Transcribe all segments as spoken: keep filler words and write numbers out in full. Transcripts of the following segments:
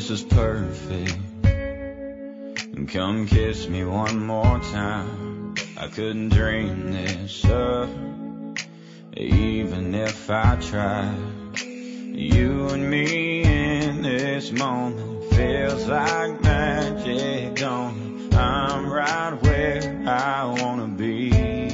this is perfect. Come kiss me one more time. I couldn't dream this up, even if I tried. You and me in this moment feels like magic, don't it? I'm right where I wanna be.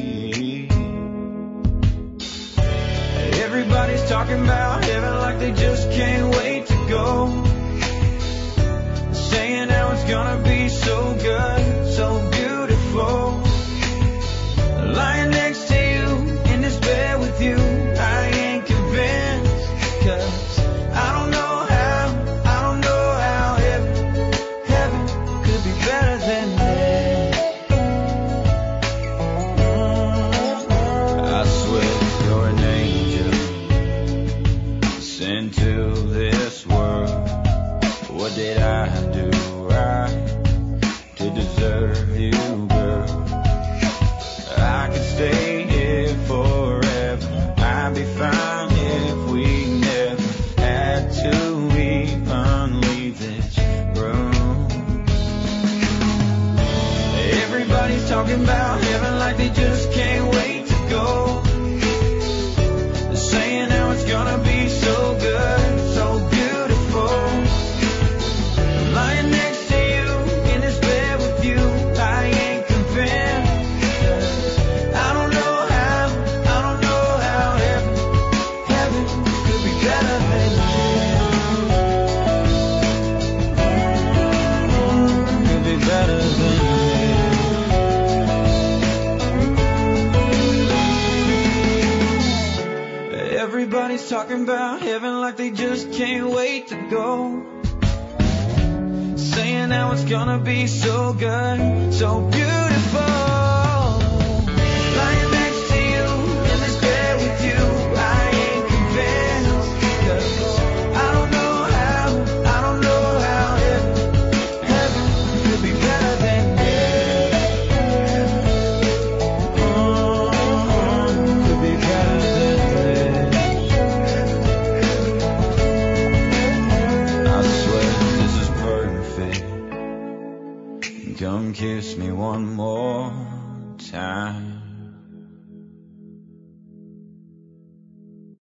Everybody's talking about heaven like they just can't wait to go, saying how it's gonna be so good, so beautiful. Lying next to you in this bed with you, I ain't convinced, 'cause I don't know how, I don't know how heaven, heaven could be better than this. I swear you're an angel sent to this world. What did I do to deserve you, girl? I could stay here forever. I'd be fine if we never had to even leave this room. Everybody's talking about heaven like they just can't wait to go, saying how it's gonna be so good, so beautiful. Lying next to you in this bed with you, I ain't convinced, 'cause I don't know how, I don't know how heaven, heaven could be better than this. Could be better than this. Everybody's talking about heaven like they just can't wait to go, saying how it's gonna be so good, so beautiful. Lying next to you in this bed with you, I ain't convinced, 'cause I don't know how, I don't know how heaven, heaven could be better than this. Oh, could be better than this. I swear this is perfect. Come kiss me one more time.